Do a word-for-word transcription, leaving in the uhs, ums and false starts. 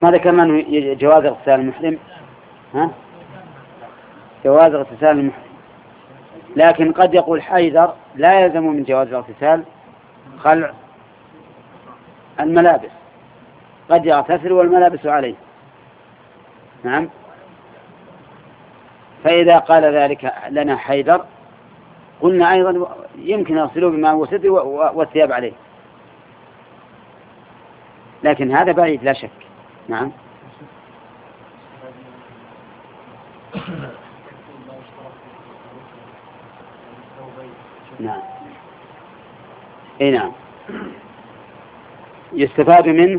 ما ذكرنا أنه جواز اغتسال المحرم، ها؟ جواز اغتسال المحرم، لكن قد يقول حيدر لا يلزم من جواز الاغتسال خلع الملابس، قد يغتسل والملابس عليه. نعم. فإذا قال ذلك لنا حيدر قلنا أيضا يمكن يغسلوه بماء وستر والثياب عليه، لكن هذا بعيد لا شك. نعم. نعم. اي نعم. يستفاد منه